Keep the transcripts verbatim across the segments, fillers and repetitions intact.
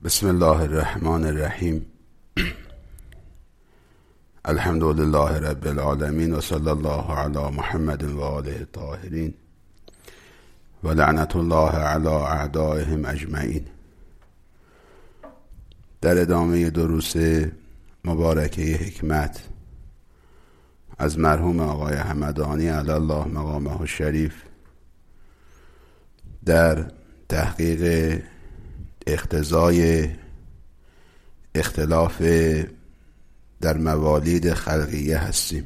بسم الله الرحمن الرحیم. الحمد لله رب العالمین و صلی الله علی محمد و آله الطاهرین و لعنت الله علی اعدائهم اجمعین. در ادامه دروس مبارکه حکمت از مرحوم آقای همدانی علی الله مقامه الشریف در تحقیق اقتضای اختلاف در موالید خلقیه هستیم.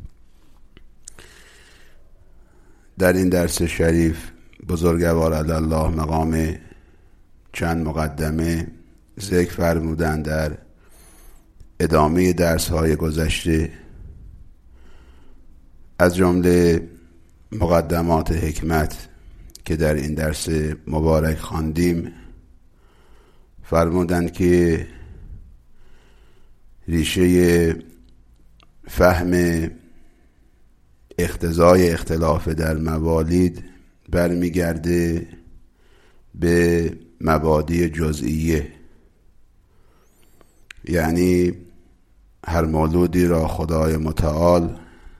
در این درس شریف بزرگوار علی الله مقام چند مقدمه ذکر فرمودند در ادامه درس های گذشته، از جمله مقدمات حکمت که در این درس مبارک خواندیم. فرمودند که ریشه فهم اقتضای اختلاف در موالید برمیگرده به مبادی جزئیه، یعنی هر مولودی را خدای متعال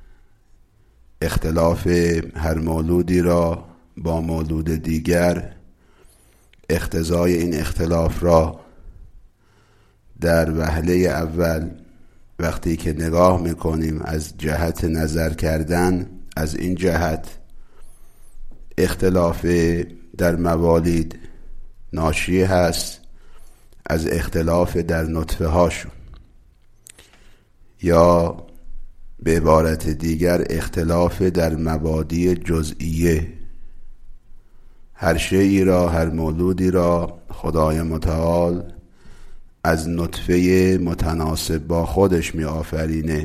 اختلاف هر مولودی را با مولود دیگر، اقتضای این اختلاف را در وهله اول وقتی که نگاه میکنیم از جهت نظر کردن، از این جهت اختلاف در موالید ناشی هست از اختلاف در نطفه هاشون، یا به عبارت دیگر اختلاف در مبادی جزئیه. هر شیئی را، هر مولودی را خدای متعال از نطفه متناسب با خودش می آفرینه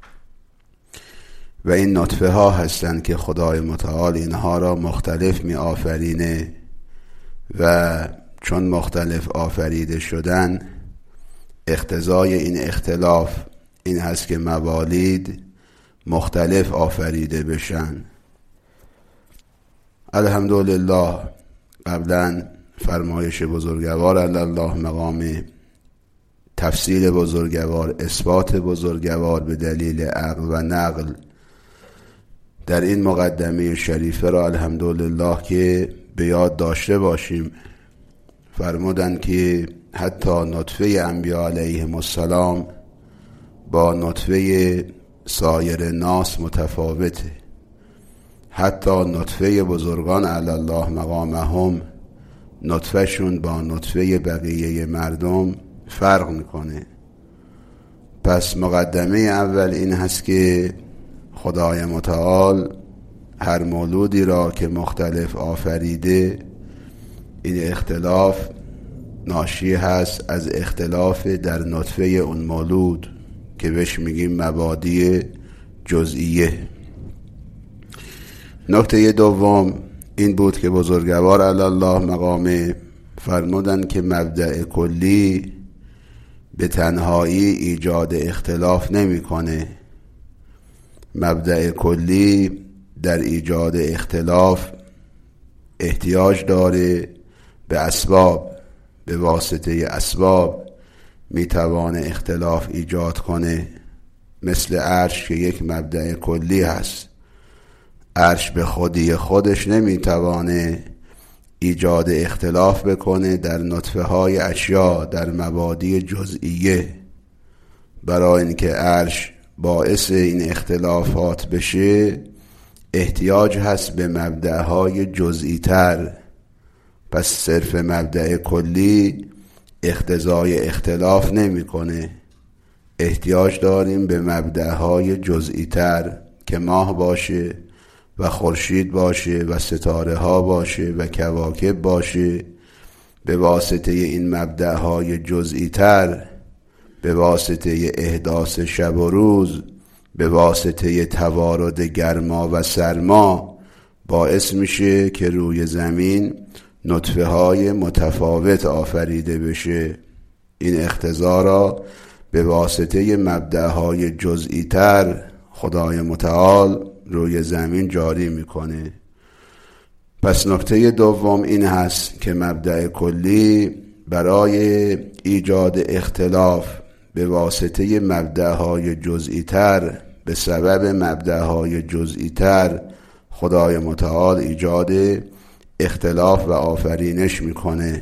و این نطفه ها هستند که خدای متعال اینها را مختلف می آفرینه و چون مختلف آفریده شدن، اقتضای این اختلاف این هست که موالید مختلف آفریده بشن. الحمدلله قبلا فرمایش بزرگوار علی الله مقام، تفصیل بزرگوار، اثبات بزرگوار به دلیل عقل و نقل در این مقدمه شریفه را الحمدلله که به یاد داشته باشیم. فرمودند که حتی نطفه انبیا علیهم السلام با نطفه سایر ناس متفاوته، حتی نطفه بزرگان علی الله مقامهم نطفه شون با نطفه بقیه مردم فرق میکنه. پس مقدمه اول این هست که خدای متعال هر مولودی را که مختلف آفریده، این اختلاف ناشی هست از اختلاف در نطفه اون مولود که بهش میگیم مبادی جزئیه. نکته دوم این بود که بزرگوار علی الله مقامه فرمودند که مبدأ کلی به تنهایی ایجاد اختلاف نمی کنه. مبدأ کلی در ایجاد اختلاف احتیاج داره به اسباب، به واسطه اسباب میتوانه اختلاف ایجاد کنه. مثل عرش که یک مبدأ کلی هست، عرش به خودی خودش نمیتوانه ایجاد اختلاف بکنه در نطفه های اشیا، در مبادی جزئیه. برای اینکه عرش باعث این اختلافات بشه احتیاج هست به مبدأهای جزئی تر. پس صرف مبدأ کلی اقتضای اختلاف نمیکنه، احتیاج داریم به مبدأهای جزئی تر که ماه باشه و خورشید باشه و ستاره ها باشه و کواکب باشه. به واسطه این مبدأهای جزئی تر، به واسطه احداث شب و روز، به واسطه توارد گرما و سرما باعث میشه که روی زمین نطفه های متفاوت آفریده بشه. این اقتضا را به واسطه مبدأهای جزئی تر خدای متعال روی زمین جاری میکنه. پس نکته دوم این هست که مبدأ کلی برای ایجاد اختلاف به واسطه مبدأهای جزئی تر، به سبب مبدأهای جزئی تر خدای متعال ایجاد اختلاف و آفرینش میکنه.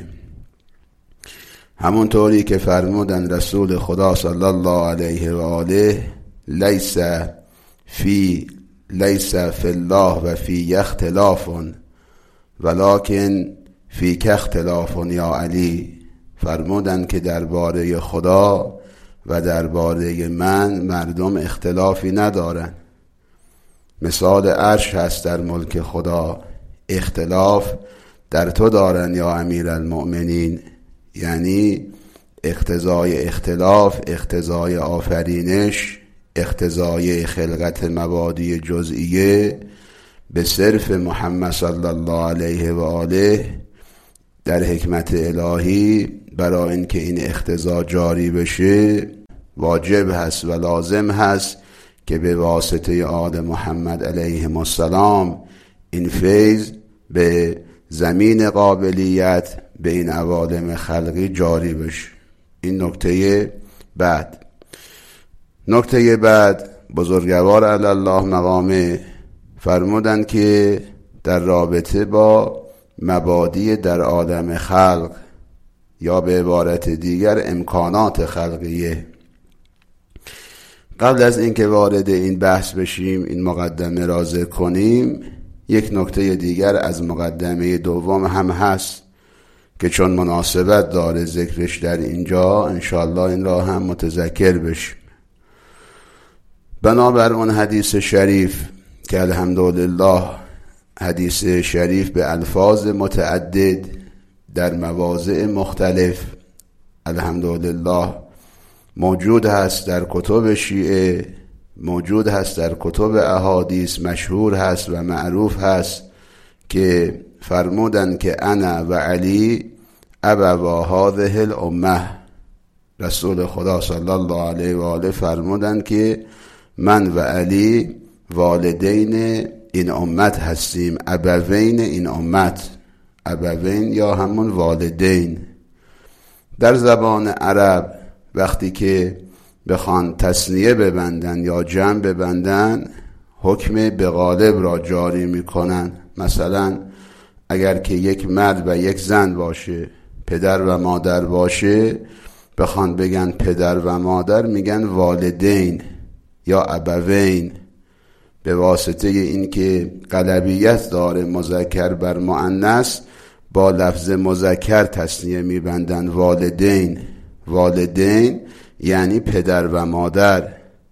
همونطوری که فرمودن رسول خدا صلی الله علیه و آله لیس فی لیس فی الله و فی اختلاف ولکن فی اختلاف یا علی. فرمودن که درباره خدا و درباره من مردم اختلافی ندارن. مثال عرش هست در ملک خدا، اختلاف در تو دارن یا امیر المؤمنین، یعنی اقتضای اختلاف، اقتضای آفرینش، اقتضای خلقت مبادی جزئیه به صرف محمد صلی الله علیه و آله در حکمت الهی برای اینکه این اقتضا جاری بشه واجب هست و لازم هست که به واسطه آل محمد علیهم السلام این فیض به زمین قابلیت به این عوالم خلقی جاری بشه. این نکته بعد. نکته بعد بزرگوار علی الله مقامه فرمودند که در رابطه با مبادی در عالم خلق یا به عبارت دیگر امکانات خلقیه، قبل از اینکه وارد این بحث بشیم، این مقدمه را ذکر کنیم، یک نکته دیگر از مقدمه دوم هم هست که چون مناسبت داره ذکرش در اینجا، انشاءالله این را هم متذکر بشیم. بنابر اون حدیث شریف که الحمدلله حدیث شریف به الفاظ متعدد در مواضع مختلف الحمدلله موجود هست در کتب شیعه، موجود هست در کتب احادیث، مشهور هست و معروف هست که فرمودن که انا و علی ابوا هذه الامه. رسول خدا صلی الله علیه و آله فرمودن که من و علی والدین این امت هستیم، ابوین این امت. ابوین یا همون والدین. در زبان عرب وقتی که بخوان تثنیه ببندن یا جمع ببندن حکم به غالب را جاری میکنن. مثلا اگر که یک مرد و یک زن باشه، پدر و مادر باشه، بخوان بگن پدر و مادر میگن والدین یا ابوین، به واسطه این که غلبیت داره مذکر بر مؤنث با لفظ مذکر تثنیه میبندن والدین. والدین یعنی پدر و مادر.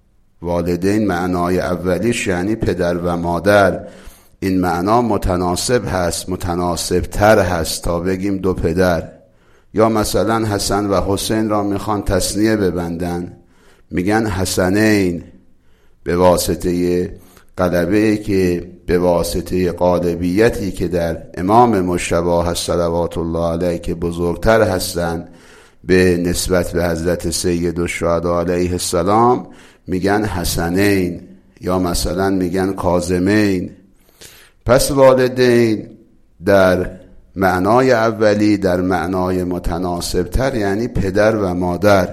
والدین معنای اولیش یعنی پدر و مادر. این معنا متناسب هست، متناسب تر هست تا بگیم دو پدر. یا مثلا حسن و حسین را میخوان تثنیه ببندن، میگن حسنین، به واسطه غلبه که به واسطه غالبیتی که در امام مجتبی هست صلوات الله علیه که بزرگتر هستند به نسبت به حضرت سید الشهدا علیه السلام، میگن حسنین یا مثلا میگن کاظمین. پس والدین در معنای اولی، در معنای متناسب تر یعنی پدر و مادر.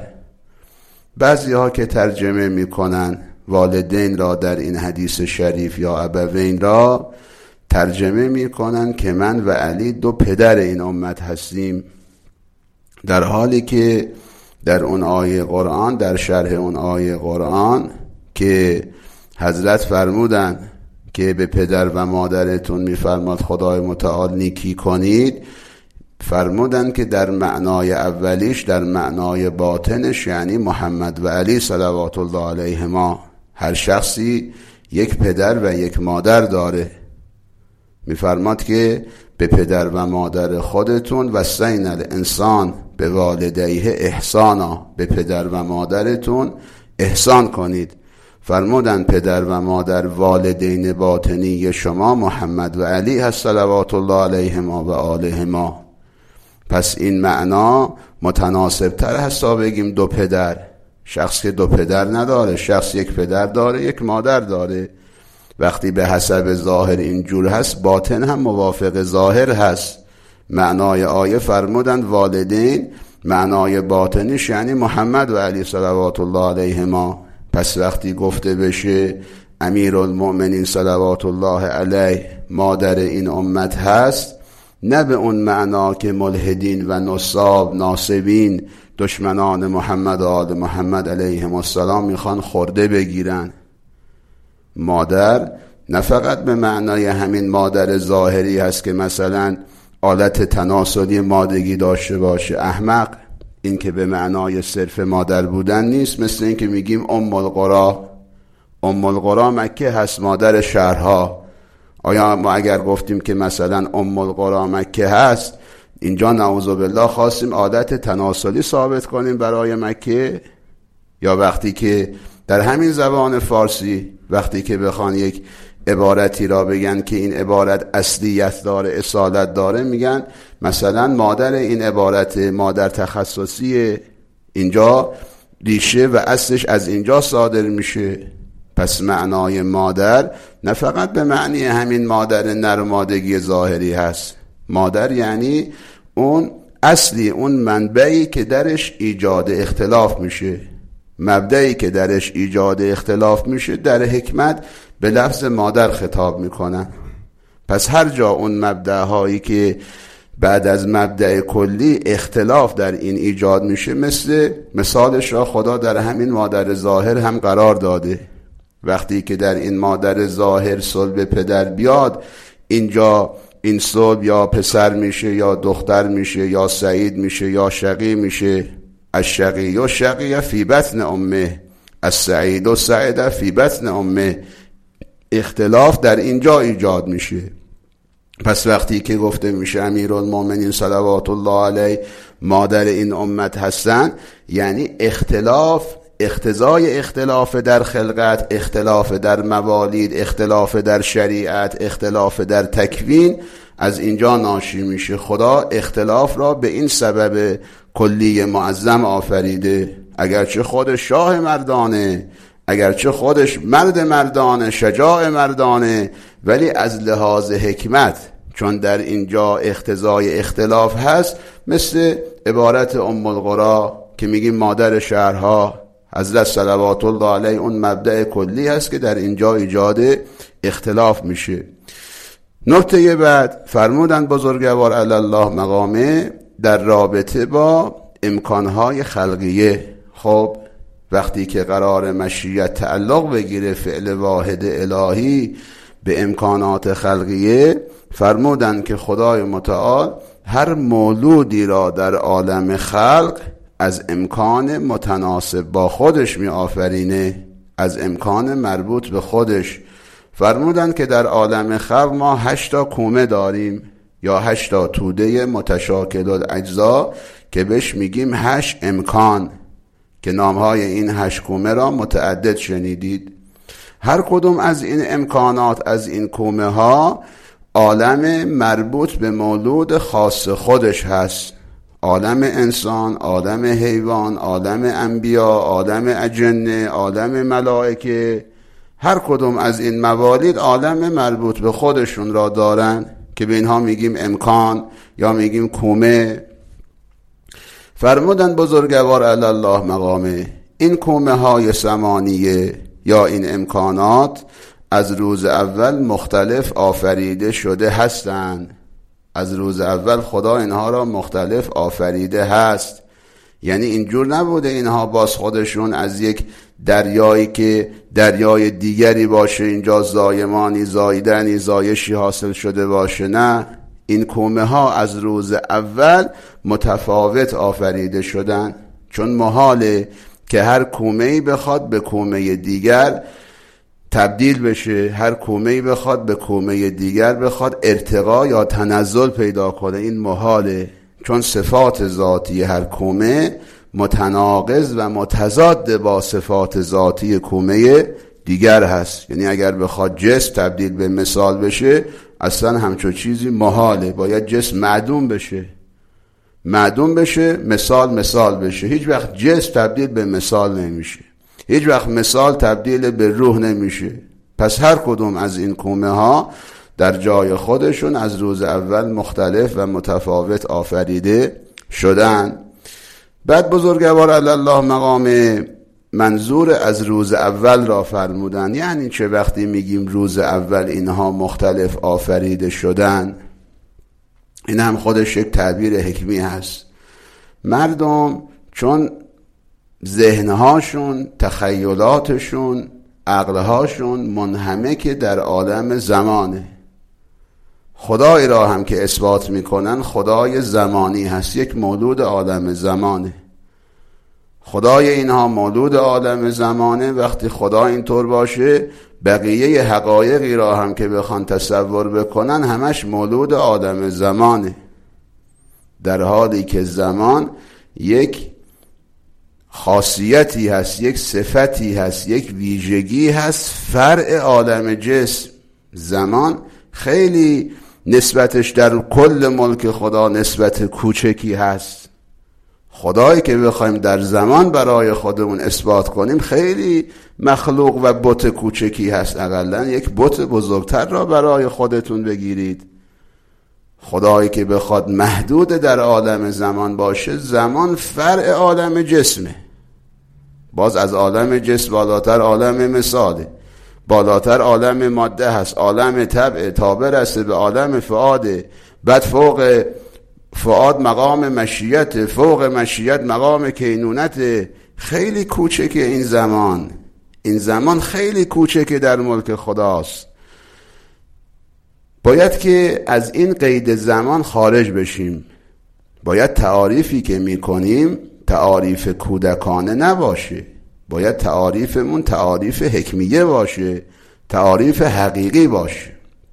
بعضی ها که ترجمه میکنن والدین را در این حدیث شریف یا ابوین را ترجمه میکنن که من و علی دو پدر این امت هستیم، در حالی که در اون آیه قرآن، در شرح اون آیه قرآن که حضرت فرمودن که به پدر و مادرتون میفرماد خدای متعال نیکی کنید، فرمودن که در معنای اولیش، در معنای باطنش یعنی محمد و علی صلوات الله علیهما، هر شخصی یک پدر و یک مادر داره. میفرماد که به پدر و مادر خودتون وصینا الانسان به والدیه احسانا، به پدر و مادرتون احسان کنید. فرمودن پدر و مادر والدین باطنی شما محمد و علی هست صلوات الله علیهما و آلهما. پس این معنا متناسب تر هست تا بگیم دو پدر. شخص که دو پدر نداره، شخص یک پدر داره، یک مادر داره. وقتی به حسب ظاهر اینجور هست، باطن هم موافق ظاهر هست. معنای آیه فرمودند والدین، معنای باطنیش یعنی محمد و علی صلوات الله علیهما. پس وقتی گفته بشه امیرالمؤمنین صلوات الله علیه مادر این امت هست، نه به اون معنا که ملحدین و نصاب ناصبین دشمنان محمد و آل محمد علیهم السلام میخوان خورده بگیرن. مادر نه فقط به معنای همین مادر ظاهری هست که مثلا آلت تناسلی مادگی داشته باشه. احمق، این که به معنای صرف مادر بودن نیست. مثل این که میگیم ام القرى، ام القرى مکه هست، مادر شهرها. آیا ما اگر گفتیم که مثلا ام القرى مکه هست، اینجا نعوذ بالله خواستیم عادت تناسلی ثابت کنیم برای مکه؟ یا وقتی که در همین زبان فارسی وقتی که بخوان یک عبارتی را بگن که این عبارت اصلیت داره، اصالت داره، میگن مثلا مادر این عبارت مادر تخصصی، اینجا ریشه و اصلش از اینجا صادر میشه. پس معنای مادر نه فقط به معنی همین مادر نرمادگی ظاهری هست. مادر یعنی اون اصلی، اون منبعی که درش ایجاد اختلاف میشه. مبدعی که درش ایجاد اختلاف میشه در حکمت به لفظ مادر خطاب میکنن. پس هر جا اون مبدعهایی که بعد از مبدع کلی اختلاف در این ایجاد میشه، مثل مثالش را خدا در همین مادر ظاهر هم قرار داده. وقتی که در این مادر ظاهر صلب پدر بیاد، اینجا این صلب یا پسر میشه یا دختر میشه یا سعید میشه یا شقی میشه. الشقی و شقی فی بطن امه، السعید و سعید فی بطن امه. اختلاف در اینجا ایجاد میشه. پس وقتی که گفته میشه امیرالمؤمنین صلوات الله علیه مادر این امت هستن، یعنی اختلاف، اختزای اختلاف در خلقت، اختلاف در موالید، اختلاف در شریعت، اختلاف در تکوین از اینجا ناشی میشه. خدا اختلاف را به این سبب کلی معظم آفریده. اگرچه خودش شاه مردانه، اگرچه خودش مرد مردانه، شجاع مردانه، ولی از لحاظ حکمت چون در اینجا اختزای اختلاف هست، مثل عبارت ام القرى که میگیم مادر شهرها، حضرت صلوات الله علیه اون مبدأ کلی هست که در اینجا ایجاد اختلاف میشه. نکته بعد فرمودن بزرگوار علی الله مقامه در رابطه با امکانهای خلقیه. خب وقتی که قرار مشیت تعلق بگیره فعل واحد الهی به امکانات خلقیه، فرمودن که خدای متعال هر مولودی را در عالم خلق از امکان متناسب با خودش می آفرینه، از امکان مربوط به خودش. فرمودن که در عالم خلق ما هشتا کومه داریم یا هشتا توده متشاکل الاجزا که بهش میگیم هشت امکان، که نامهای این هشت کومه را متعدد شنیدید. هر کدوم از این امکانات، از این کومه ها، عالم مربوط به مولود خاص خودش هست. عالم انسان، عالم حیوان، عالم انبیا، عالم اجنه، عالم ملائکه، هر کدوم از این موالید عالم مربوط به خودشون را دارن که به اینها میگیم امکان یا میگیم کومه. فرمودن بزرگوار علی الله مقامه این کومه های ثمانیه یا این امکانات از روز اول مختلف آفریده شده هستند. از روز اول خدا اینها را مختلف آفریده هست. یعنی اینجور نبوده اینها باز خودشون از یک دریایی که دریای دیگری باشه اینجا زایمانی، زایدنی، زایشی حاصل شده باشه. نه، این کومه ها از روز اول متفاوت آفریده شدن، چون محاله که هر کومه‌ای بخواد به کومه دیگر تبدیل بشه، هر کومه‌ای بخواد به کومه دیگر بخواد ارتقا یا تنزل پیدا کنه. این محاله، چون صفات ذاتی هر کومه متناقض و متضاد با صفات ذاتی کومه دیگر هست. یعنی اگر بخواد جسم تبدیل به مثال بشه، اصلا همچون چیزی محاله. باید جسم معدوم بشه، معدوم بشه، مثال مثال بشه. هیچ وقت جسم تبدیل به مثال نمیشه، هیچ وقت مثال تبدیل به روح نمیشه. پس هر کدوم از این کومه ها در جای خودشون از روز اول مختلف و متفاوت آفریده شدن. بعد بزرگوار علی الله مقام منظور از روز اول را فرمودن. یعنی چه وقتی میگیم روز اول اینها مختلف آفریده شدن؟ این هم خودش یک تعبیر حکمی هست. مردم چون ذهنهاشون، تخیلاتشون، عقلهاشون منهمک در عالم زمانه، خدای را هم که اثبات میکنن خدای زمانی هست، یک مولود عالم زمانه. خدای اینها مولود عالم زمانه. وقتی خدا اینطور باشه، بقیه حقایقی را هم که بخوان تصور بکنن همش مولود عالم زمانه، در حالی که زمان یک خاصیتی هست، یک صفتی هست، یک ویژگی هست، فرع عالم جسم. زمان خیلی نسبتش در کل ملک خدا نسبت کوچکی هست. خدایی که بخوایم در زمان برای خودمون اثبات کنیم خیلی مخلوق و بت کوچکی هست. اقلا یک بت بزرگتر را برای خودتون بگیرید. خدایی که بخواد محدود در عالم زمان باشه، زمان فرع عالم جسمه. باز از عالم جسم بالاتر عالم مثاله، بالاتر عالم ماده هست، عالم طبع، تا برسه به عالم فعاده. بعد فوق فعاد مقام مشیت، فوق مشیت مقام کینونت. خیلی کوچکه این زمان. این زمان خیلی کوچکه در ملک خداست. باید که از این قید زمان خارج بشیم. باید تعاریفی که میکنیم تعاریف کودکانه نباشه. باید تعاریفمون تعاریف حکمیه باشه، تعاریف حقیقی باشه.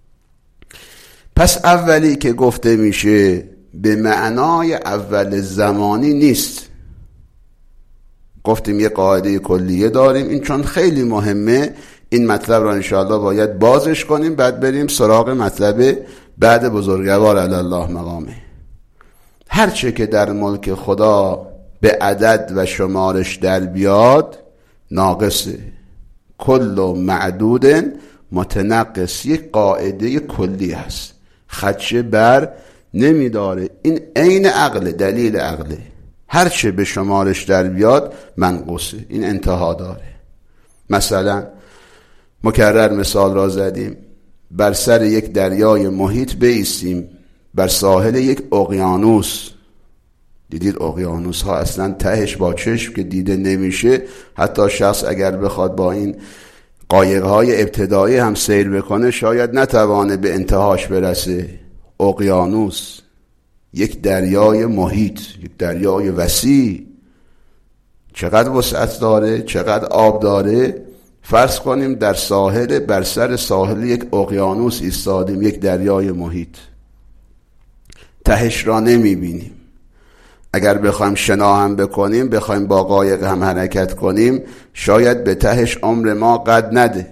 پس اولی که گفته میشه به معنای اول زمانی نیست. گفتیم یه قاعده کلیه داریم، این چون خیلی مهمه این مطلب را انشاءالله باید بازش کنیم، بعد بریم سراغ مطلب بعد بزرگوار علی الله مقامه. هرچه که در ملک خدا به عدد و شمارش در بیاد ناقصه. کل معدود متنقص، یک قاعده کلی هست، خدشه بر نمیداره. این عین عقل، دلیل عقله. هرچه به شمارش در بیاد منقوصه، این انتها داره. مثلا مکرر مثال را زدیم، بر سر یک دریای محیط بایستیم، بر ساحل یک اقیانوس. دیدید اقیانوس ها اصلا تهش با چشم که دیده نمیشه. حتی شخص اگر بخواد با این قایق‌های ابتدایی هم سیر بکنه شاید نتوانه به انتهاش برسه. اقیانوس، یک دریای محیط، یک دریای وسیع، چقدر وسعت داره، چقدر آب داره. فرض کنیم در ساحل، بر سر ساحل یک اقیانوس ایستادیم، یک دریای محیط، تهش را نمیبینیم. اگر بخوایم شنا هم بکنیم، بخوایم با قایق هم حرکت کنیم، شاید به تهش عمر ما قد نده.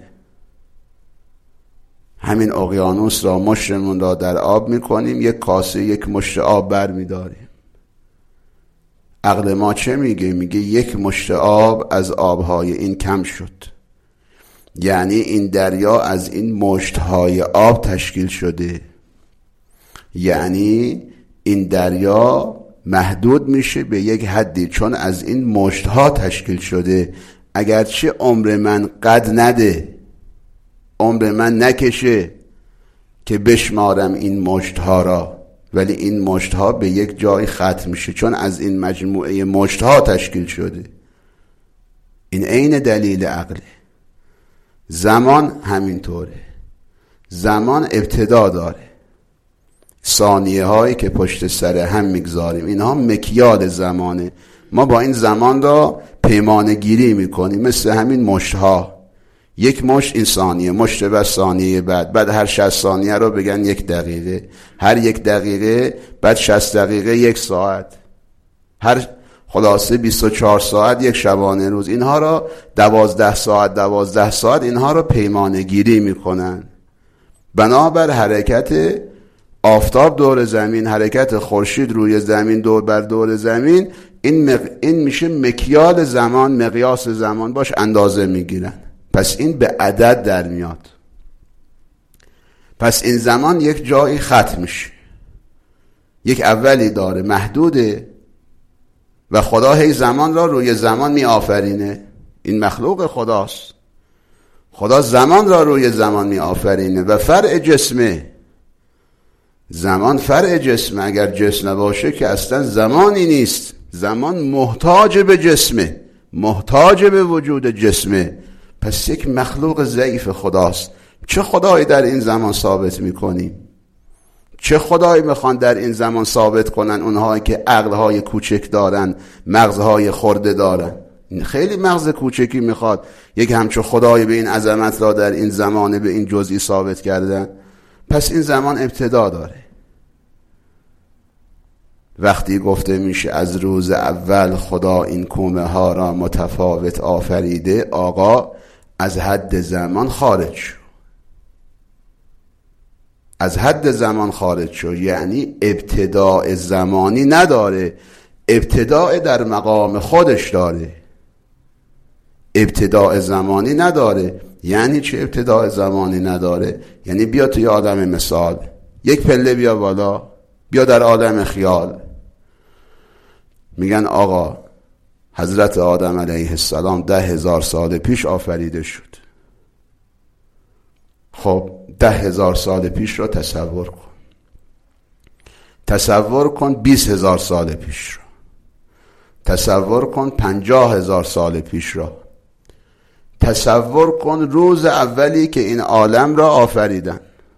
همین اقیانوس را، مشتمون را در آب میکنیم، یک کاسه یک مشت آب بر میداریم. عقل ما چه میگه؟ میگه یک مشت آب از آبهای این کم شد. یعنی این دریا از این مشتهای آب تشکیل شده. یعنی این دریا محدود میشه به یک حدی چون از این مشتها تشکیل شده. اگرچه عمر من قد نده، عمر من نکشه که بشمارم این مشتها را، ولی این مشتها به یک جای ختم میشه چون از این مجموعه مشتها تشکیل شده. این عین دلیل عقله. زمان همینطوره. زمان ابتدا داره. ثانیه هایی که پشت سر هم میگذاریم اینها مکیال زمانه. ما با این زمان را پیمانه گیری میکنیم، مثل همین مشتها. یک مشت این ثانیه، مشت بعد ثانیه بعد، بعد هر شصت ثانیه رو بگن یک دقیقه، هر یک دقیقه بعد شصت دقیقه یک ساعت، هر خلاصه بیست و چهار ساعت یک شبانه روز. اینها را دوازده ساعت دوازده ساعت اینها را پیمانه گیری میکنن. بنابر حرکت آفتاب دور زمین، حرکت خورشید روی زمین دور بر دور زمین، این, مق... این میشه مکیال زمان، مقیاس زمان، باش اندازه میگیرن. پس این به عدد در میاد. پس این زمان یک جایی ختم میشه، یک اولی داره، محدوده و خدا هی زمان را روی زمان می آفرینه. این مخلوق خداست، خدا زمان را روی زمان می آفرینه و فرع جسمه. زمان فرع جسمه، اگر جسم نباشه که اصلا زمانی نیست. زمان محتاج به جسمه، محتاج به وجود جسمه. پس یک مخلوق ضعیف خداست. چه خدایی در این زمان ثابت میکنیم؟ چه خدایی میخوان در این زمان ثابت کنن اونهایی که عقلهای کوچک دارن، مغزهای خرده دارن؟ این خیلی مغز کوچکی میخواد یک همچو خدایی به این عظمت را در این زمانه به این جزئی ثابت کردن. پس این زمان ابتدا داره. وقتی گفته میشه از روز اول خدا این کومه ها را متفاوت آفریده، آقا از حد زمان خارج شد. از حد زمان خارج شد یعنی ابتداء زمانی نداره، ابتداء در مقام خودش داره. ابتداء زمانی نداره یعنی چه ابتداء زمانی نداره؟ یعنی بیا توی عالم مثال، یک پله بیا بالا، بیا در عالم خیال. میگن آقا حضرت آدم علیه السلام ده هزار سال پیش آفریده شد. خب ده هزار سال پیش را تصور کن، تصور کن بیست هزار سال پیش را، تصور کن پنجاه هزار سال پیش را، تصور کن روز اولی که این عالم را آفریدن،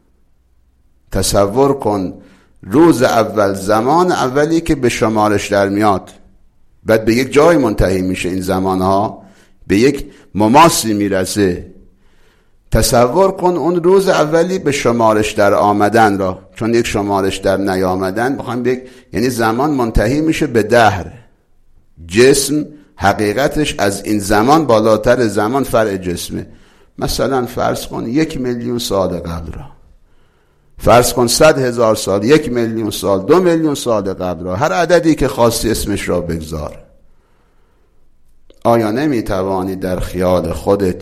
تصور کن روز اول، زمان اولی که به شمارش در میاد. بعد به یک جای منتهی میشه، این زمانها به یک مماسی میرسه. تصور کن اون روز اولی به شمارش در آمدن را، چون یک شمارش در نیامدن بخوایم بگیم یعنی زمان منتهی میشه به دهر. جسم حقیقتش از این زمان بالاتر، زمان فرع جسمه. مثلا فرض کن یک میلیون سال قبل را، فرض کن صد هزار سال، یک میلیون سال، دو میلیون سال قبل را، هر عددی که خواستی اسمش را بگذار. آیا نمیتوانی در خیال خودت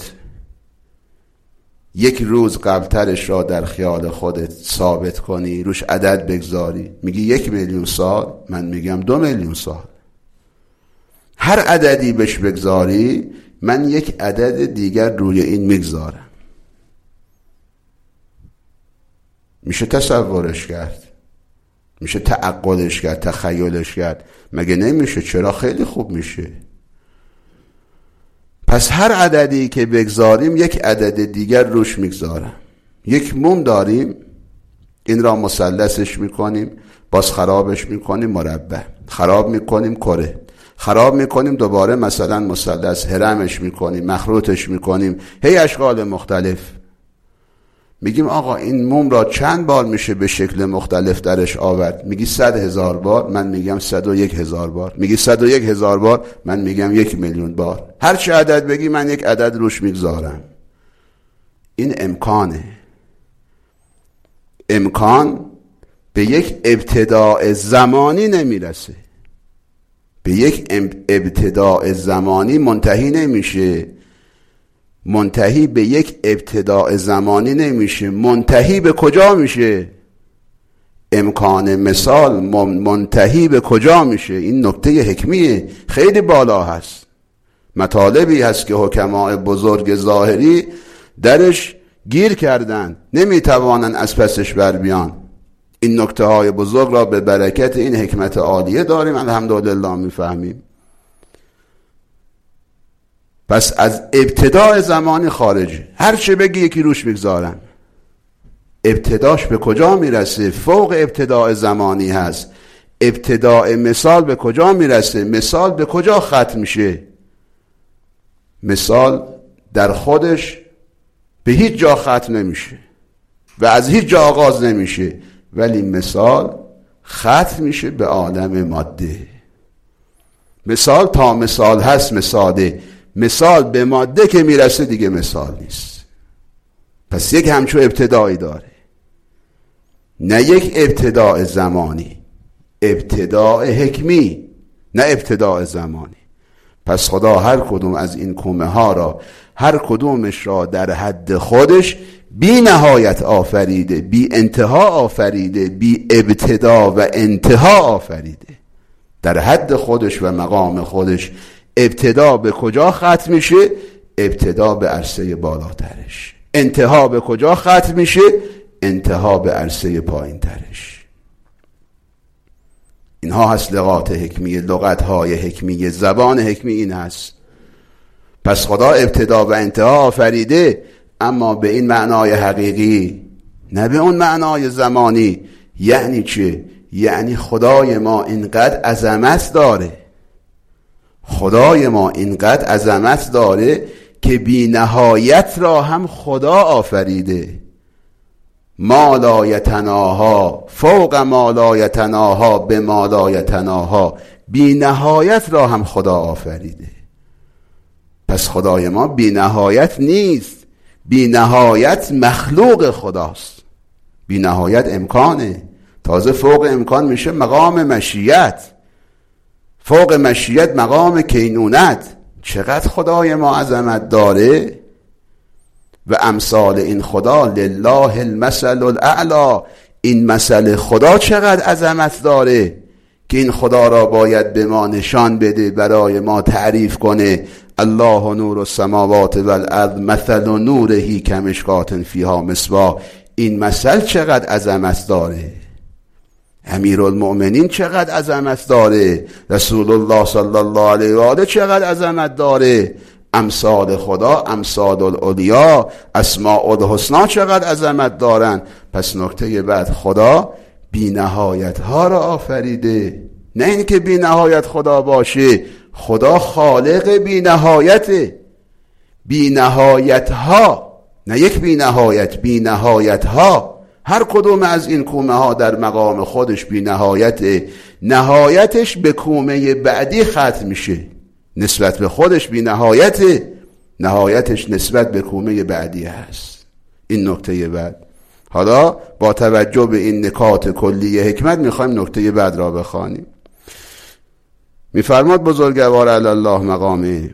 یک روز قبلترش را در خیال خودت ثابت کنی، روش عدد بگذاری؟ میگی یک میلیون سال، من میگم دو میلیون سال. هر عددی بهش بگذاری من یک عدد دیگر روی این میگذارم. میشه تصورش کرد، میشه تعقلش کرد، تخیلش کرد، مگه نمیشه؟ چرا؟ خیلی خوب میشه. پس هر عددی که بگذاریم یک عدد دیگر روش میگذارم. یک موم داریم، این را مثلثش میکنیم، باز خرابش میکنیم مربع، خراب میکنیم کره، خراب میکنیم دوباره مثلا مثلث، هرمش میکنیم، مخروطش میکنیم، هی اشکال مختلف. میگیم آقا این موم را چند بار میشه به شکل مختلف درش آورد؟ میگی صد هزار بار، من میگم صد و یک هزار بار. میگی صد و یک هزار بار، من میگم یک میلیون بار. هر چه عدد بگی من یک عدد روش میگذارم. این امکانه. امکان به یک ابتداء زمانی نمیرسه، به یک ابتداء زمانی منتهی نمیشه. منتهی به یک ابتداء زمانی نمیشه. منتهی به کجا میشه؟ امکان مثال منتهی به کجا میشه؟ این نکته حکمیه، خیلی بالا هست. مطالبی هست که حکماء بزرگ ظاهری درش گیر کردن، نمیتوانن از پسش بر بیان. این نکته های بزرگ را به برکت این حکمت عالیه داریم، الحمدلله میفهمیم. پس از ابتداء زمانی خارجه. هر چه بگی یکی روش میگذارن. ابتداش به کجا میرسه؟ فوق ابتداء زمانی هست. ابتداء مثال به کجا میرسه؟ مثال به کجا ختم میشه؟ مثال در خودش به هیچ جا ختم نمیشه و از هیچ جا آغاز نمیشه، ولی مثال ختم میشه به عالم ماده. مثال تا مثال هست مثاله، مثال به ماده که میرسه دیگه مثال نیست. پس یک همچو ابتدایی داره، نه یک ابتداء زمانی، ابتداء حکمی، نه ابتداء زمانی. پس خدا هر کدوم از این کومه ها را، هر کدومش را در حد خودش بی نهایت آفریده، بی انتها آفریده، بی ابتدا و انتها آفریده. در حد خودش و مقام خودش ابتدا به کجا ختم میشه؟ ابتدا به عرصه بالاترش. انتها به کجا ختم میشه؟ انتها به عرصه پایین ترش. اینها هست لغات حکمی، لغتهای حکمی، زبان حکمی این هست. پس خدا ابتدا و انتها آفریده، اما به این معنای حقیقی، نه به اون معنای زمانی. یعنی چه؟ یعنی خدای ما اینقدر عظمت داره، خدای ما اینقدر عظمت داره که بی نهایت را هم خدا آفریده. ما لا یتناها فوق ما لا یتناها به ما لا یتناها، بی نهایت را هم خدا آفریده. پس خدای ما بی نهایت نیست، بی نهایت مخلوق خداست. بی نهایت امکانه، تازه فوق امکان میشه مقام مشیت، فوق مشیت مقام کینونت. چقدر خدای ما عظمت داره و امثال این خدا لله المثل الاعلی. این مثل خدا چقدر عظمت داره که این خدا را باید به ما نشان بده، برای ما تعریف کنه. الله نور السماوات والارض مثل نوره کمشکات فیها مصباح. این مثل چقدر عظمت داره. امیرالمؤمنین چقدر عظمت داره. رسول الله صلی الله علیه و آله چقدر عظمت داره. امثال خدا، امثال العلیا، اسماء الحسنا چقدر عظمت دارن. پس نکته بعد، خدا بی نهایت ها را آفریده. نه اینکه بی نهایت خدا باشه، خدا خالق بی نهایته. بی نهایت ها، نه یک بی نهایت، بی نهایت ها. هر کدوم از این کومه ها در مقام خودش بی نهایته. نهایتش به کومه بعدی ختم میشه. نسبت به خودش بی نهایته، نهایتش نسبت به کومه بعدی هست. این نکته بعد. حالا با توجه به این نکات کلی حکمت میخوایم نکته بعد را بخوانیم. میفرماد بزرگوار علی الله مقامه،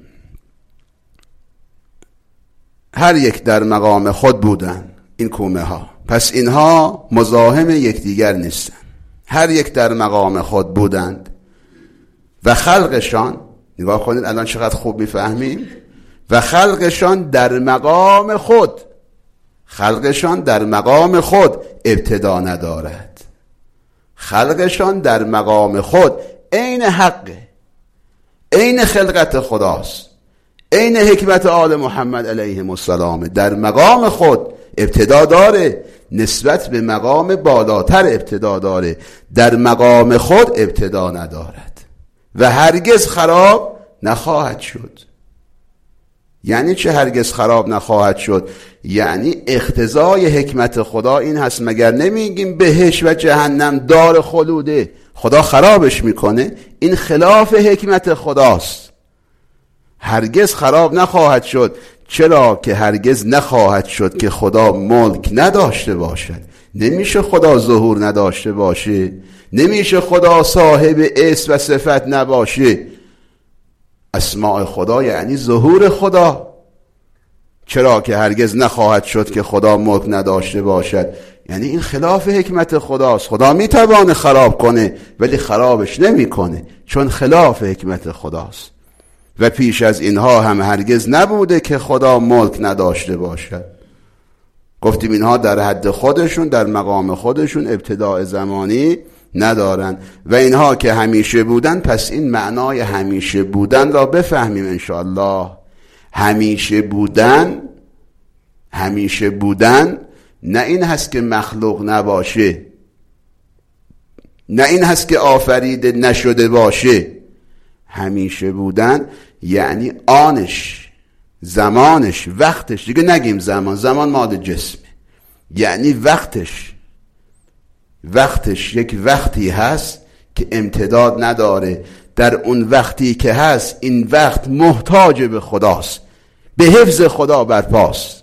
هر یک در مقام خود بودن این کومه ها، پس اینها مزاحم یکدیگر نیستن. هر یک در مقام خود بودند و خلقشان، نگاه کنید الان چقدر خوب میفهمیم، و خلقشان در مقام خود، خلقشان در مقام خود ابتدا ندارد. خلقشان در مقام خود عین حقه، عین خلقت خداست، عین حکمت آل محمد علیهم السلام. در مقام خود ابتدا داره، نسبت به مقام بالاتر ابتدا داره. در مقام خود ابتدا ندارد و هرگز خراب نخواهد شد. یعنی چه هرگز خراب نخواهد شد؟ یعنی اقتضای حکمت خدا این هست. مگر نمیگیم بهشت و جهنم دار خلوده، خدا خرابش میکنه؟ این خلاف حکمت خداست. هرگز خراب نخواهد شد. چرا که هرگز نخواهد شد که خدا ملک نداشته باشد. نمیشه خدا ظهور نداشته باشه، نمیشه خدا صاحب اسم و صفت نباشه. اسماء خدا یعنی ظهور خدا. چرا که هرگز نخواهد شد که خدا ملک نداشته باشد، یعنی این خلاف حکمت خداست. خدا میتوانه خراب کنه ولی خرابش نمیکنه، چون خلاف حکمت خداست. و پیش از اینها هم هرگز نبوده که خدا ملک نداشته باشد. گفتیم اینها در حد خودشون، در مقام خودشون ابتداء زمانی ندارن. و اینها که همیشه بودن، پس این معنای همیشه بودن را بفهمیم انشاءالله. همیشه بودن، همیشه بودن نه این هست که مخلوق نباشه، نه این هست که آفریده نشده باشه. همیشه بودن یعنی آنش، زمانش، وقتش، دیگه نگیم زمان، زمان مال جسمه، یعنی وقتش، وقتش یک وقتی هست که امتداد نداره. در اون وقتی که هست، این وقت محتاج به خداست، به حفظ خدا برپاست.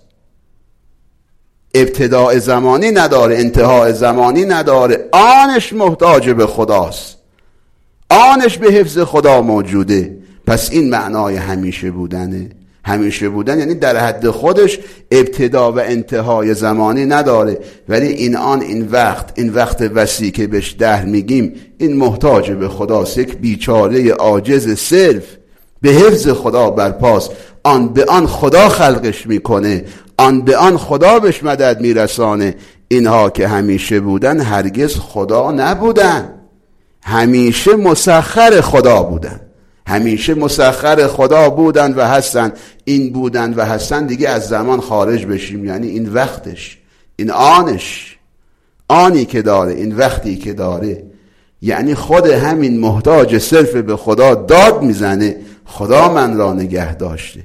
ابتداء زمانی نداره، انتهای زمانی نداره، آنش محتاج به خداست، آنش به حفظ خدا موجوده. پس این معنای همیشه بودنه. همیشه بودن یعنی در حد خودش ابتدا و انتهای زمانی نداره، ولی این آن این وقت این وقت وسیع که بهش دهر میگیم این محتاج به خداست، یک بیچاره عاجز صرف به حفظ خدا برپاست. آن به آن خدا خلقش میکنه، آن به آن خدا بهش مدد میرسانه. اینها که همیشه بودن هرگز خدا نبودن، همیشه مسخر خدا بودن، همیشه مسخر خدا بودن و هستن. این بودن و هستن دیگه از زمان خارج بشیم، یعنی این وقتش، این آنش، آنی که داره، این وقتی که داره، یعنی خود همین محتاج صرف به خدا داد میزنه خدا من را نگه داشته،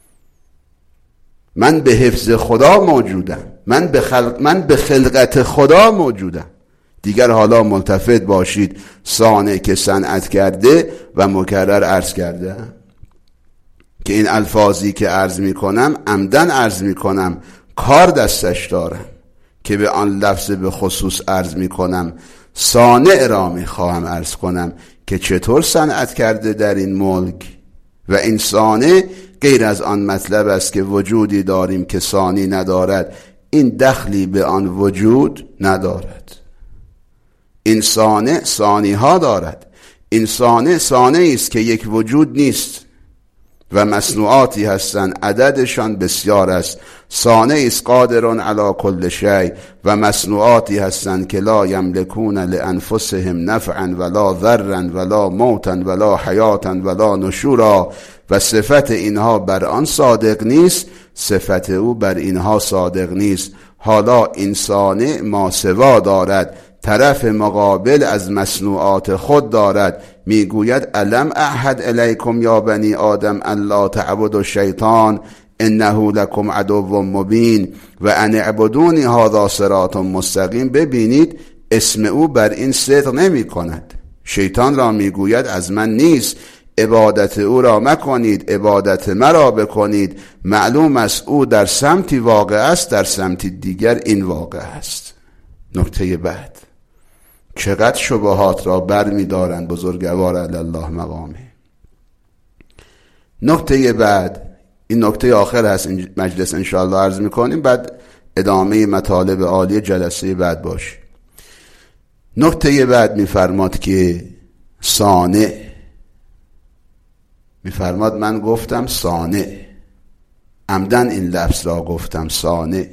من به حفظ خدا موجودم، من به خلق من به خلقت خدا موجودم. دیگر حالا ملتفت باشید صانع که صنعت کرده و مکرر عرض کرده که این الفاظی که عرض می کنم عمدن عرض می کنم، کار دستش دارم که به آن لفظ به خصوص عرض می کنم. صانع را می خواهم عرض کنم که چطور صنعت کرده در این ملک، و این صانع غیر از آن مطلب است که وجودی داریم که ثانی ندارد، این دخلی به آن وجود ندارد. این صانع ثانی ها دارد، این صانع صانعی است که یک وجود نیست و مصنوعاتی هستند عددشان بسیار است. صانعی است قادرون علی کل شیء و مصنوعاتی هستند که لا یملکون لانفسهم نفعا ولا ضرا ولا موتا ولا حیاتا ولا نشورا، و صفت اینها بر آن صادق نیست، صفت او بر اینها صادق نیست. حالا این صانع ماسوا دارد، طرف مقابل از مصنوعات خود دارد. میگوید الم اعهد الیکم یا بنی آدم الا تعبدوا الشیطان انه لکم عدو مبین و ان اعبدونی هذا صراط مستقیم. ببینید اسم او بر این صدق نمی کند. شیطان را میگوید از من نیست، عبادت او را مکنید، عبادت مرا بکنید. معلوم است او در سمتی واقع است، در سمتی دیگر این واقع است. نکته بعد، چقدر شبهات را بر می دارند بزرگوار علی الله مقامه. نکته بعد، این نکته آخر هست این مجلس انشاءالله عرض می کنیم، بعد ادامه مطالب عالی جلسه بعد باشه. نکته بعد می فرماد که صانع، می فرماد من گفتم صانع، عمدن این لفظ را گفتم صانع.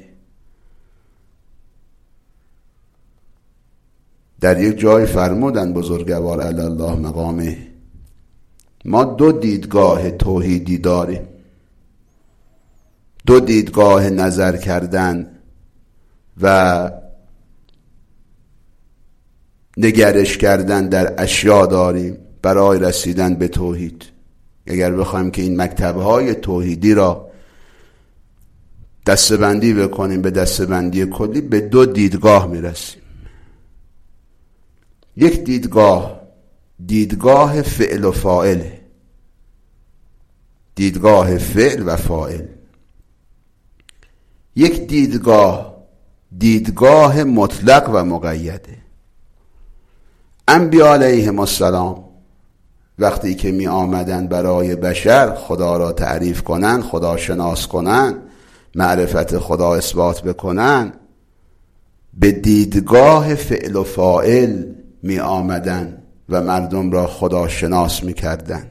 در یک جای فرمودن بزرگوار علی الله مقامه ما دو دیدگاه توحیدی داریم، دو دیدگاه نظر کردن و نگرش کردن در اشیا داریم برای رسیدن به توحید. اگر بخوایم که این مکتب‌های توحیدی را دستبندی بکنیم به دستبندی کلی، به دو دیدگاه میرسیم. یک دیدگاه دیدگاه فعل و فاعل، دیدگاه فعل و فاعل. یک دیدگاه دیدگاه مطلق و مقیده. انبیاء علیهم السلام وقتی که می آمدن برای بشر خدا را تعریف کنن، خدا شناس کنن، معرفت خدا اثبات بکنن، به دیدگاه فعل و فاعل می آمدن و مردم را خدا شناس می کردن.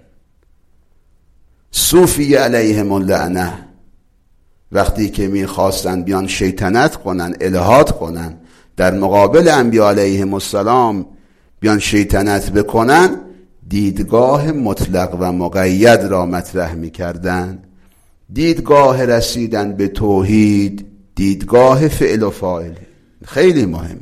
صوفی علیهم اللعنه وقتی که می خواستن بیان شیطنت کنن، الحاد کنن، در مقابل انبیاء علیهم السلام بیان شیطنت بکنن، دیدگاه مطلق و مقید را مطرح می کردن. دیدگاه رسیدن به توحید دیدگاه فعل و فاعل، خیلی مهمه.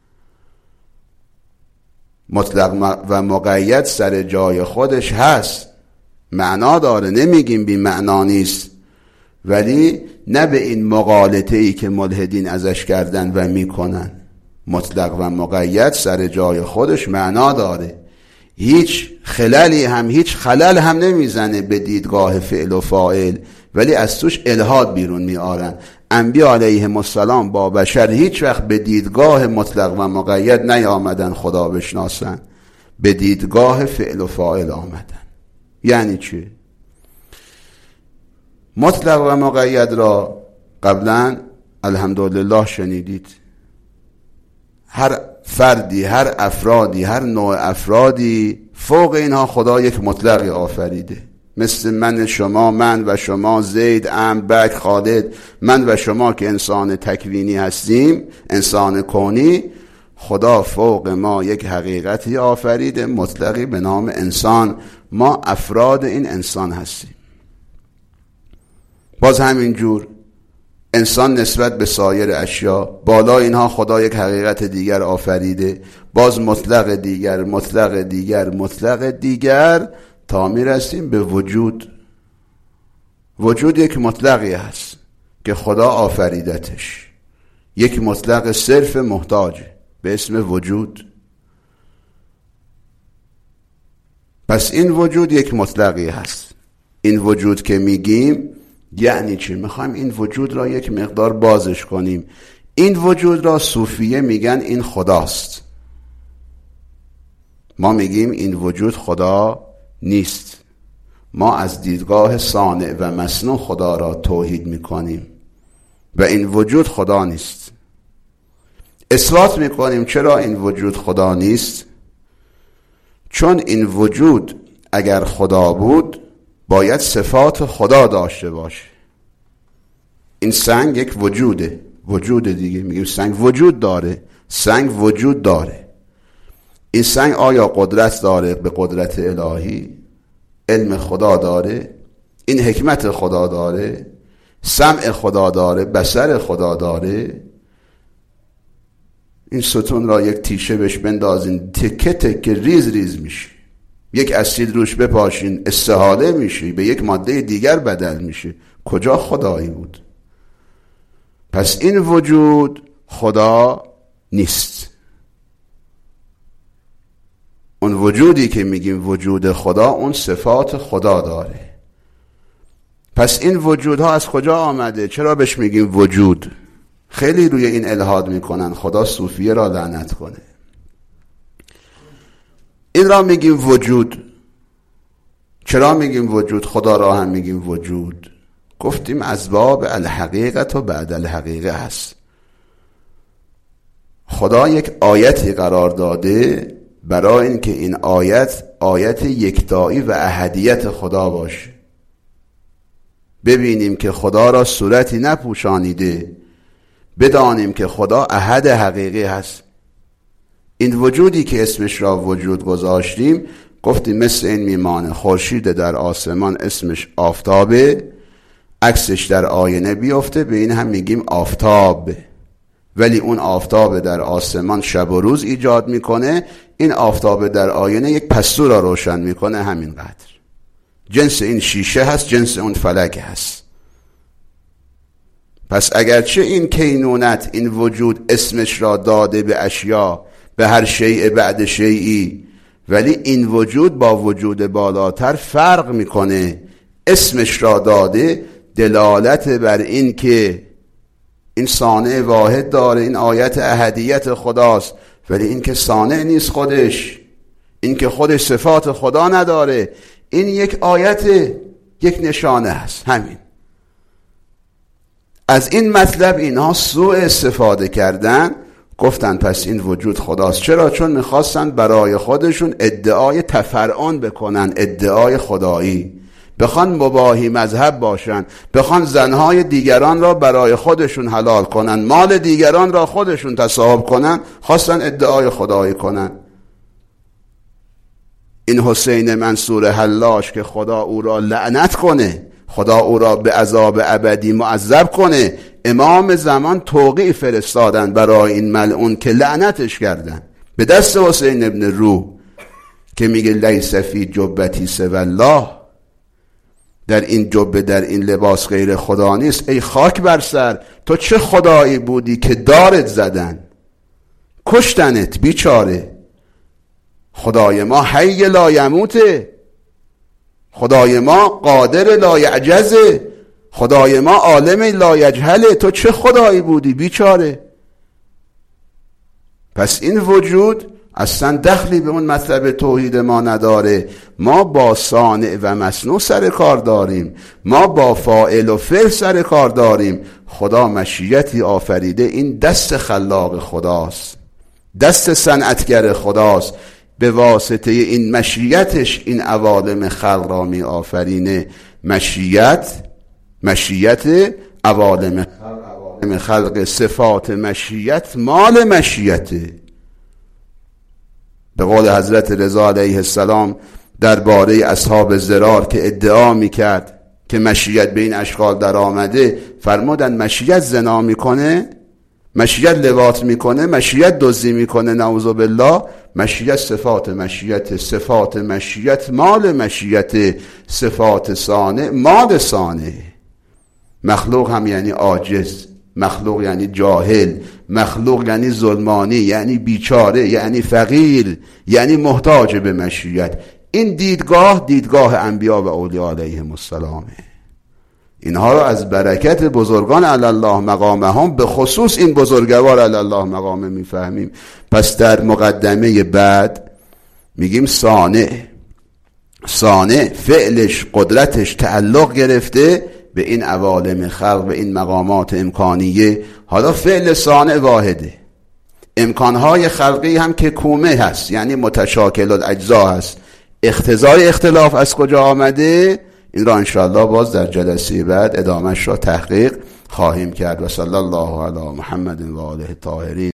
مطلق و مقید سر جای خودش هست، معنا داره، نمیگیم بی معنا نیست، ولی نه به این مغالطه ای که ملحدین ازش کردن و میکنن. مطلق و مقید سر جای خودش معنا داره، هیچ خللی هم هیچ خلل هم نمیزنه به دیدگاه فعل و فاعل، ولی از توش الحاد بیرون میارن. انبیاء علیهم السلام با بشر هیچ وقت به دیدگاه مطلق و مقید نیامدن خدا بشناسن، به دیدگاه فعل و فاعل آمدن. یعنی چی؟ مطلق و مقید را قبلا الحمدلله شنیدید. هر فردی، هر افرادی، هر نوع افرادی فوق اینها خدا یک مطلقی آفریده. مثل من شما، من و شما، زید، عمرو، بکر، خالد، من و شما که انسان تکوینی هستیم، انسان کونی، خدا فوق ما یک حقیقتی آفریده مطلقی به نام انسان. ما افراد این انسان هستیم. باز همین جور انسان نسبت به سایر اشیا، بالا اینها خدا یک حقیقت دیگر آفریده، باز مطلق دیگر، مطلق دیگر، مطلق دیگر، تا میرسیم به وجود. وجود یک مطلقی هست که خدا آفریدتش، یک مطلق صرف محتاج به اسم وجود. پس این وجود یک مطلقی هست. این وجود که میگیم یعنی چی؟ میخوایم این وجود را یک مقدار بازش کنیم. این وجود را صوفیه میگن این خداست. ما میگیم این وجود خدا نیست. ما از دیدگاه صانع و مصنوع خدا را توحید میکنیم و این وجود خدا نیست. اثبات میکنیم چرا این وجود خدا نیست؟ چون این وجود اگر خدا بود باید صفات خدا داشته باشه. این سنگ یک وجوده، وجود دیگه، میگیم سنگ وجود داره، سنگ وجود داره. این سنگ آیا قدرت داره به قدرت الهی؟ علم خدا داره؟ این حکمت خدا داره؟ سمع خدا داره؟ بصر خدا داره؟ این ستون را یک تیشه بهش بندازین تکه تکه ریز ریز میشه، یک اسید روش بپاشین استحاله میشه، به یک ماده دیگر بدل میشه. کجا خدایی بود؟ پس این وجود خدا نیست. اون وجودی که میگیم وجود خدا، اون صفات خدا داره. پس این وجودها از کجا آمده؟ چرا بهش میگیم وجود؟ خیلی روی این الحاد میکنن، خدا صوفیه را لعنت کنه. این را میگیم وجود. چرا میگیم وجود؟ خدا را هم میگیم وجود. گفتیم از باب الحقیقت و بعد الحقیقه هست. خدا یک آیتی قرار داده برای اینکه این آیت آیت یکتایی و احدیت خدا باشه. ببینیم که خدا را صورتی نپوشانیده، بدانیم که خدا احد حقیقی هست. این وجودی که اسمش را وجود گذاشتیم، گفتیم مثل این میمانه. خورشید در آسمان اسمش آفتابه، عکسش در آینه بیفته، به این هم میگیم آفتاب. ولی اون آفتاب در آسمان شب و روز ایجاد میکنه، این آفتاب در آینه یک پستو را روشن میکنه، همینقدر. جنس این شیشه هست، جنس اون فلک هست. پس اگرچه این کینونت، این وجود اسمش را داده به اشیا، به هر شیء بعد شیئی، ولی این وجود با وجود بالاتر فرق میکنه. اسمش را داده دلالت بر این که این صانع واحد داره، این آیت احدیت خداست، ولی این که صانع نیست خودش، این که خودش صفات خدا نداره، این یک آیت، یک نشانه هست. همین. از این مطلب اینها سوء استفاده کردن، گفتن پس این وجود خداست. چرا؟ چون میخواستن برای خودشون ادعای تفرعن بکنن، ادعای خدایی، بخوان مباحی مذهب باشن، بخوان زنهای دیگران را برای خودشون حلال کنن، مال دیگران را خودشون تصاحب کنن، خواستن ادعای خدایی کنن. این حسین منصور حلاج که خدا او را لعنت کنه، خدا او را به عذاب ابدی معذب کنه، امام زمان توقیع فرستادن برای این ملعون که لعنتش کردن به دست حسین ابن روح که میگه لیس فی جبتی سوی الله، در این جبه، در این لباس غیر خدا نیست. ای خاک بر سر، تو چه خدایی بودی که دارت زدن، کشتنت بیچاره. خدای ما حی لا یموته، خدای ما قادر لا یعجزه، خدای ما عالم لا یجهله. تو چه خدایی بودی بیچاره؟ پس این وجود اصلا دخلی به اون مطلب توحید ما نداره. ما با صانع و مصنوع سر کار داریم، ما با فاعل و فعل سر کار داریم. خدا مشیتی آفریده، این دست خلاق خداست، دست صنعتگر خداست. به واسطه این مشیتش این عوالم خلق را می آفرینه. مشیت مشیت عوالم خلق, خلق صفات مشیت مال مشیته. به قول حضرت رضا علیه السلام درباره اصحاب ضرار که ادعا میکرد که مشیت به این اشکال در آمده، فرمودن مشیت زنا میکنه، مشیت لواط میکنه، مشیت دزدی میکنه، نعوذ بالله. مشیت صفات مشیت، صفات مشیت مال مشیت، صفات صانع مال صانع. مخلوق هم یعنی عاجز، مخلوق یعنی جاهل، مخلوق یعنی ظلمانی، یعنی بیچاره، یعنی فقیر، یعنی محتاج به مشیت. این دیدگاه دیدگاه انبیا و اولیاء علیهم السلامه. اینها رو از برکت بزرگان علی الله مقامهم، به خصوص این بزرگوار علی الله مقامه میفهمیم. پس در مقدمه بعد میگیم صانع، صانع فعلش قدرتش تعلق گرفته به این عوالم خلق، به این مقامات امکانیه. حالا فعل صانع واحده، امکانهای خلقی هم که کومه هست، یعنی متشاکل الاجزا هست. اختزای اختلاف از کجا آمده؟ این را انشاءالله باز در جلسه بعد ادامهش را تحقیق خواهیم کرد. و صلی الله علی محمد و آله الطاهرین.